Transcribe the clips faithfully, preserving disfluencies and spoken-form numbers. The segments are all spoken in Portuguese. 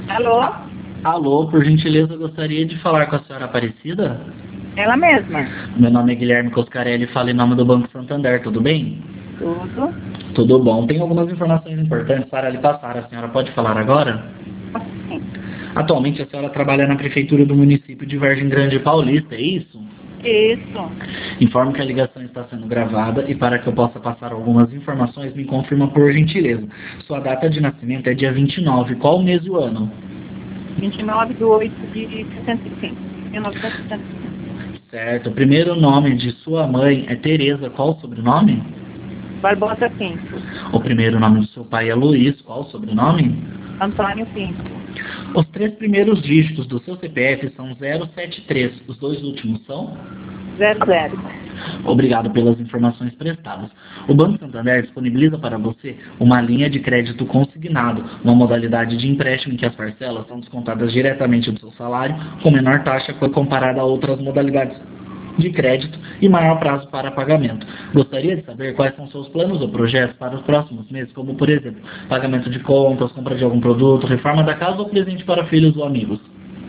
Alô? Alô, por gentileza, eu gostaria de falar com a senhora Aparecida? Ela mesma. Meu nome é Guilherme Coscarelli, falo em nome do Banco Santander, tudo bem? Tudo. Tudo bom. Tenho algumas informações importantes para lhe passar. A senhora pode falar agora? Sim. Atualmente, a senhora trabalha na prefeitura do município de Vargem Grande Paulista, é isso? Isso. Informo que a ligação está sendo gravada e para que eu possa passar algumas informações, me confirma por gentileza. Sua data de nascimento é dia vinte e nove, qual o mês e o ano? vinte e nove de oito de sessenta e cinco. mil novecentos e sessenta e cinco. Certo. O primeiro nome de sua mãe é Tereza, qual o sobrenome? Barbosa Pinto. O primeiro nome do seu pai é Luiz, qual o sobrenome? Antônio Pinto. Os três primeiros dígitos do seu C P F são zero sete três, os dois últimos são? Zero zero. Obrigado pelas informações prestadas. O Banco Santander disponibiliza para você uma linha de crédito consignado, uma modalidade de empréstimo em que as parcelas são descontadas diretamente do seu salário, com menor taxa quando comparada a outras modalidades de crédito e maior prazo para pagamento. Gostaria de saber quais são seus planos ou projetos para os próximos meses, como, por exemplo, pagamento de contas, compra de algum produto, reforma da casa ou presente para filhos ou amigos?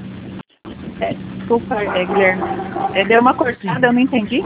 É, desculpa, é, Guilherme. É, deu uma cortada, eu não entendi.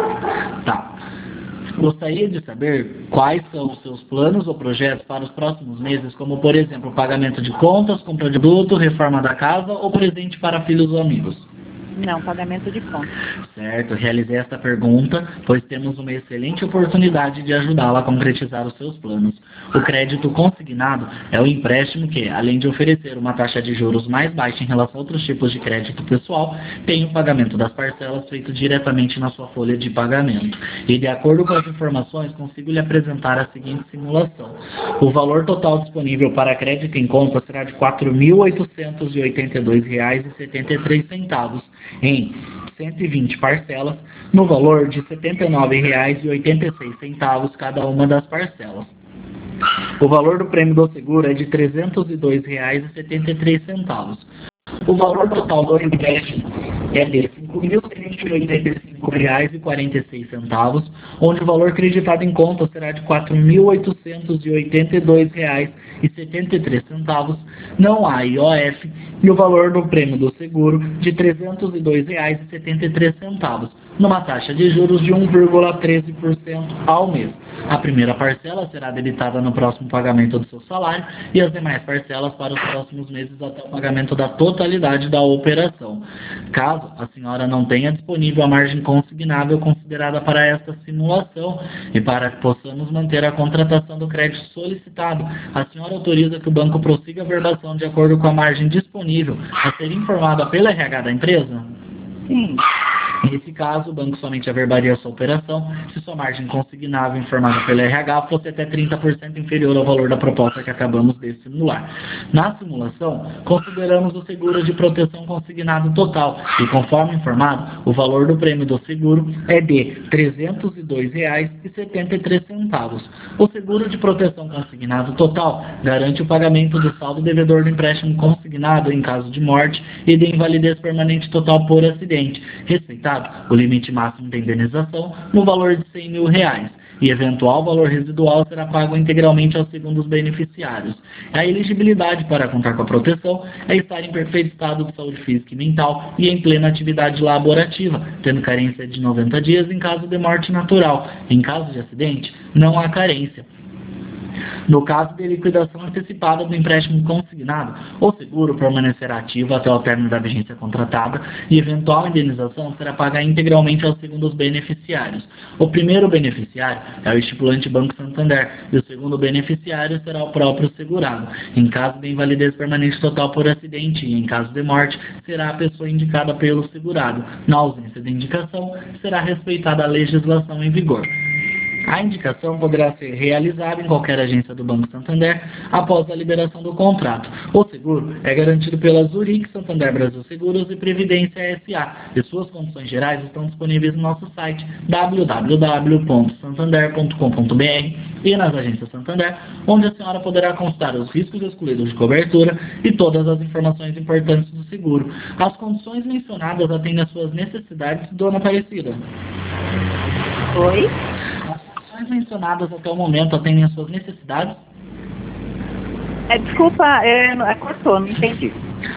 Tá. Gostaria de saber quais são os seus planos ou projetos para os próximos meses, como, por exemplo, pagamento de contas, compra de produto, reforma da casa ou presente para filhos ou amigos? Não, pagamento de conta. Certo, realizei esta pergunta, pois temos uma excelente oportunidade de ajudá-la a concretizar os seus planos. O crédito consignado é o empréstimo que, além de oferecer uma taxa de juros mais baixa em relação a outros tipos de crédito pessoal, tem o pagamento das parcelas feito diretamente na sua folha de pagamento. E, de acordo com as informações, consigo lhe apresentar a seguinte simulação. O valor total disponível para crédito em conta será de quatro mil oitocentos e oitenta e dois reais e setenta e três centavos. Em cento e vinte parcelas, no valor de setenta e nove reais e oitenta e seis centavos cada uma das parcelas. O valor do prêmio do seguro é de trezentos e dois reais e setenta e três centavos. O valor total do empréstimo é de cinco mil cento e oitenta e cinco reais e quarenta e seis centavos, onde o valor creditado em conta será de quatro mil oitocentos e oitenta e dois reais e setenta e três centavos, não há I O F, e o valor do prêmio do seguro de trezentos e dois reais e setenta e três centavos, numa taxa de juros de um vírgula treze por cento ao mês. A primeira parcela será debitada no próximo pagamento do seu salário e as demais parcelas para os próximos meses até o pagamento da totalidade da operação. Caso a senhora não tenha disponível a margem consignável considerada para esta simulação e para que possamos manter a contratação do crédito solicitado, a senhora autoriza que o banco prossiga a verbação de acordo com a margem disponível a ser informada pela R H da empresa? Sim. Nesse caso, o banco somente averbaria a sua operação se sua margem consignável informada pela R H fosse até trinta por cento inferior ao valor da proposta que acabamos de simular. Na simulação, consideramos o seguro de proteção consignado total e, conforme informado, o valor do prêmio do seguro é de trezentos e dois reais e setenta e três centavos. O seguro de proteção consignado total garante o pagamento do saldo devedor do empréstimo consignado em caso de morte e de invalidez permanente total por acidente, respeitado o limite máximo de indenização no valor de cem mil reais, e eventual valor residual será pago integralmente aos segundos beneficiários. A elegibilidade para contar com a proteção é estar em perfeito estado de saúde física e mental e em plena atividade laborativa, tendo carência de noventa dias em caso de morte natural. Em caso de acidente, não há carência. No caso de liquidação antecipada do empréstimo consignado, o seguro permanecerá ativo até o término da vigência contratada e eventual indenização será paga integralmente aos segundos beneficiários. O primeiro beneficiário é o estipulante Banco Santander e o segundo beneficiário será o próprio segurado. Em caso de invalidez permanente total por acidente e em caso de morte, será a pessoa indicada pelo segurado. Na ausência de indicação, será respeitada a legislação em vigor. A indicação poderá ser realizada em qualquer agência do Banco Santander após a liberação do contrato. O seguro é garantido pela Zurich Santander Brasil Seguros e Previdência S A e suas condições gerais estão disponíveis no nosso site w w w ponto santander ponto com ponto b r e nas agências Santander, onde a senhora poderá consultar os riscos excluídos de cobertura e todas as informações importantes do seguro. As condições mencionadas atendem às suas necessidades, dona Aparecida? Oi? As mencionadas até o momento atendem às suas necessidades? É, desculpa, é, é, cortou, não entendi.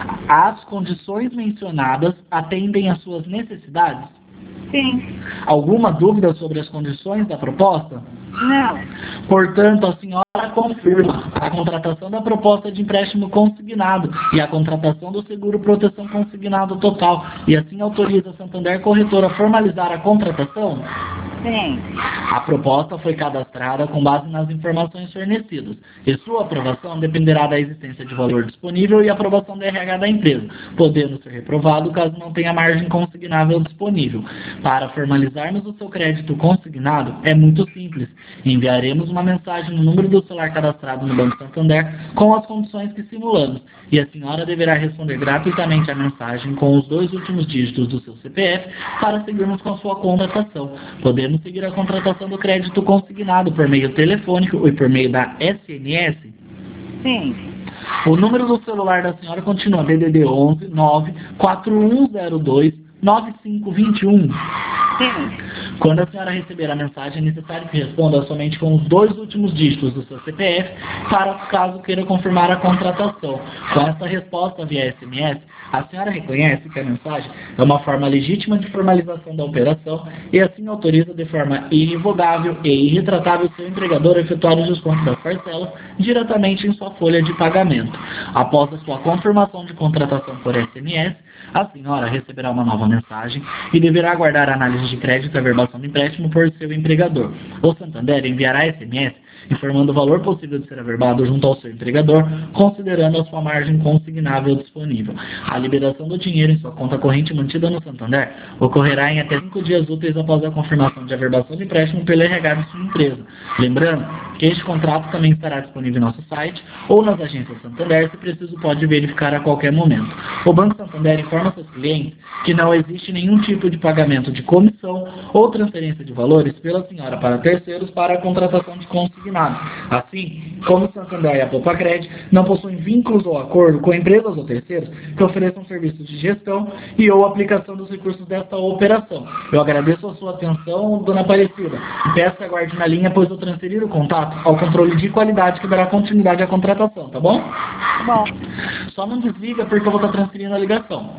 As condições mencionadas atendem às suas necessidades? Sim. Alguma dúvida sobre as condições da proposta? Não. Portanto, a senhora confirma a contratação da proposta de empréstimo consignado e a contratação do seguro proteção consignado total e assim autoriza a Santander Corretora a formalizar a contratação? Sim. A proposta foi cadastrada com base nas informações fornecidas e sua aprovação dependerá da existência de valor disponível e aprovação do R H da empresa, podendo ser reprovado caso não tenha margem consignável disponível. Para formalizarmos o seu crédito consignado, é muito simples. Enviaremos uma mensagem no número do celular cadastrado no Banco Santander com as condições que simulamos e a senhora deverá responder gratuitamente a mensagem com os dois últimos dígitos do seu C P F para seguirmos com a sua contratação. Podemos seguir a contratação do crédito consignado por meio telefônico e por meio da S M S? Sim. O número do celular da senhora continua D D D onze nove quatro um zero dois nove cinco dois um. Sim. Quando a senhora receber a mensagem, é necessário que responda somente com os dois últimos dígitos do seu C P F, para caso queira confirmar a contratação. Com essa resposta via S M S, a senhora reconhece que a mensagem é uma forma legítima de formalização da operação e assim autoriza de forma irrevogável e irretratável seu empregador a efetuar o desconto das parcelas diretamente em sua folha de pagamento. Após a sua confirmação de contratação por S M S, a senhora receberá uma nova mensagem e deverá aguardar a análise de crédito e averbação do empréstimo por seu empregador. O Santander enviará S M S informando o valor possível de ser averbado junto ao seu empregador, considerando a sua margem consignável disponível. A liberação do dinheiro em sua conta corrente mantida no Santander ocorrerá em até cinco dias úteis após a confirmação de averbação do empréstimo pelo R H de sua empresa. Lembrando que este contrato também estará disponível em nosso site ou nas agências Santander, se preciso pode verificar a qualquer momento. O Banco Santander informa seus clientes que não existe nenhum tipo de pagamento de comissão ou transferência de valores pela senhora para terceiros para a contratação de consignado. Assim, como o Santander e a Popacred não possuem vínculos ou acordo com empresas ou terceiros que ofereçam serviços de gestão e ou aplicação dos recursos desta operação. Eu agradeço a sua atenção, dona Aparecida, e peço que aguarde na linha, pois eu transferir o contato ao controle de qualidade que dará continuidade à contratação, tá bom? Tá bom. Só não desliga porque eu vou estar transferindo a ligação.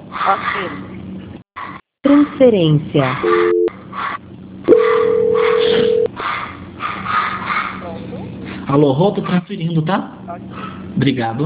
Ok. Transferência. Alô, Rô, tô transferindo, tá? Ok. Obrigado.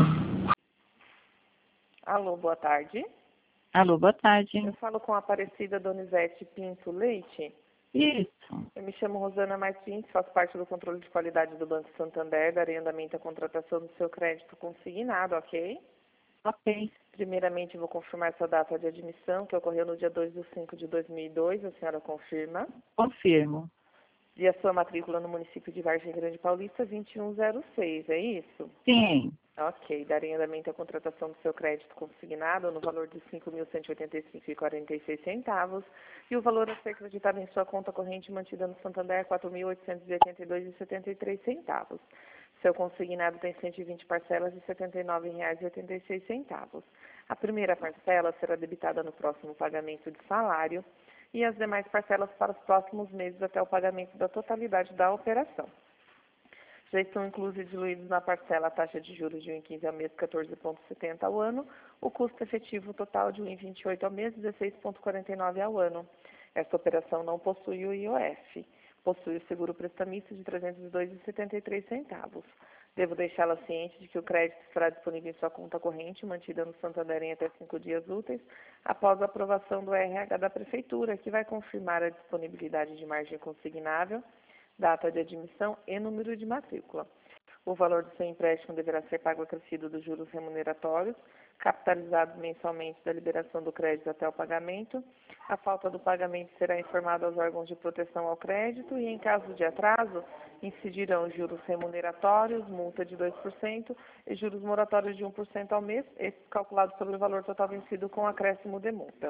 Alô, boa tarde. Alô, boa tarde. Eu falo com a Aparecida Donizete Pinto Leite. Isso. Eu me chamo Rosana Martins, faço parte do controle de qualidade do Banco Santander, darei andamento à contratação do seu crédito consignado, ok? Ok. Primeiramente, vou confirmar essa data de admissão, que ocorreu no dia dois de cinco de dois mil e dois, a senhora confirma. Confirmo. E a sua matrícula no município de Vargem Grande Paulista, vinte e um zero seis, é isso? Sim. Ok, darei andamento à contratação do seu crédito consignado no valor de cinco mil cento e oitenta e cinco reais e quarenta e seis centavos e o valor a ser acreditado em sua conta corrente mantida no Santander é quatro mil oitocentos e oitenta e dois reais e setenta e três centavos. Seu consignado tem cento e vinte parcelas de setenta e nove reais e oitenta e seis centavos. A primeira parcela será debitada no próximo pagamento de salário e as demais parcelas para os próximos meses até o pagamento da totalidade da operação. Já estão inclusos e diluídos na parcela a taxa de juros de um vírgula quinze ao mês, quatorze vírgula setenta ao ano, o custo efetivo total de um vírgula vinte e oito ao mês, dezesseis vírgula quarenta e nove ao ano. Esta operação não possui o I O F, possui o seguro prestamista de trezentos e dois reais e setenta e três centavos. Devo deixá-la ciente de que o crédito estará disponível em sua conta corrente, mantida no Santander em até cinco dias úteis, após a aprovação do R H da Prefeitura, que vai confirmar a disponibilidade de margem consignável, data de admissão e número de matrícula. O valor do seu empréstimo deverá ser pago acrescido dos juros remuneratórios, capitalizados mensalmente da liberação do crédito até o pagamento. A falta do pagamento será informada aos órgãos de proteção ao crédito e, em caso de atraso, incidirão juros remuneratórios, multa de dois por cento e juros moratórios de um por cento ao mês, esses calculados sobre o valor total vencido com acréscimo de multa.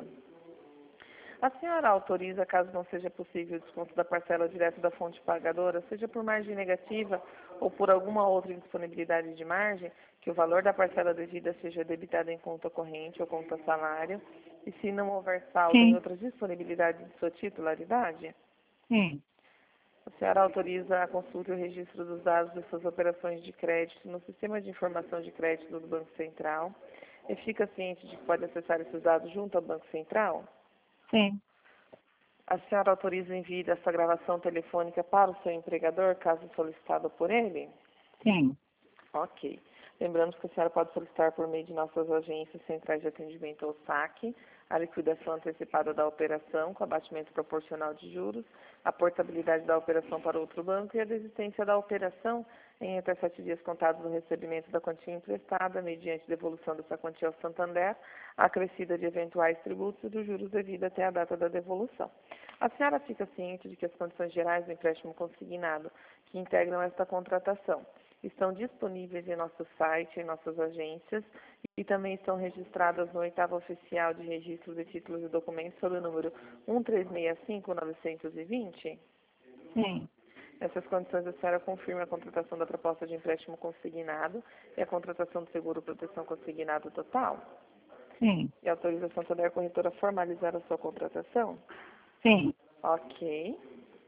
A senhora autoriza, caso não seja possível o desconto da parcela direto da fonte pagadora, seja por margem negativa ou por alguma outra indisponibilidade de margem, que o valor da parcela devida seja debitado em conta corrente ou conta salário, e se não houver saldo Sim. em outras disponibilidades de sua titularidade? Sim. A senhora autoriza a consulta e o registro dos dados de suas operações de crédito no Sistema de Informação de Crédito do Banco Central e fica ciente de que pode acessar esses dados junto ao Banco Central? Sim. A senhora autoriza o envio dessa gravação telefônica para o seu empregador, caso solicitado por ele? Sim. Ok. Lembrando que a senhora pode solicitar por meio de nossas agências centrais de atendimento ou saque a liquidação antecipada da operação com abatimento proporcional de juros, a portabilidade da operação para outro banco e a desistência da operação em até sete dias contados do recebimento da quantia emprestada, mediante devolução dessa quantia ao Santander, acrescida de eventuais tributos e dos juros devidos até a data da devolução. A senhora fica ciente de que as condições gerais do empréstimo consignado que integram esta contratação estão disponíveis em nosso site, em nossas agências, e também estão registradas no oitavo oficial de registro de títulos e documentos sob o número um três seis cinco nove dois zero? Sim. Nessas condições, a senhora confirma a contratação da proposta de empréstimo consignado e a contratação do seguro proteção consignado total? Sim. E a autorização da corretora a formalizar a sua contratação? Sim. Ok.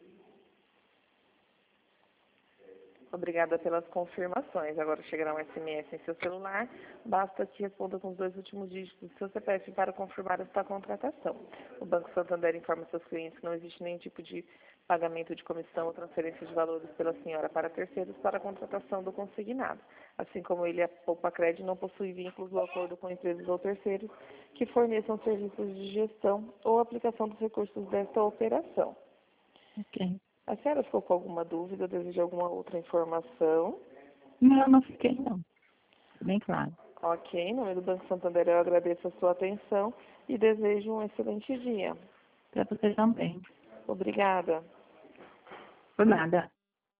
Obrigada pelas confirmações. Agora chegará um S M S em seu celular. Basta que responda com os dois últimos dígitos do seu C P F para confirmar esta contratação. O Banco Santander informa seus clientes que não existe nenhum tipo de pagamento de comissão ou transferência de valores pela senhora para terceiros para a contratação do consignado. Assim como ele, a Poupa Crédito não possui vínculos ou acordo com empresas ou terceiros que forneçam serviços de gestão ou aplicação dos recursos desta operação. Ok. A senhora ficou com alguma dúvida, deseja alguma outra informação? Não, não fiquei, não. Bem claro. Ok, em nome do Banco Santander eu agradeço a sua atenção e desejo um excelente dia. Para você também. Obrigada. Por nada.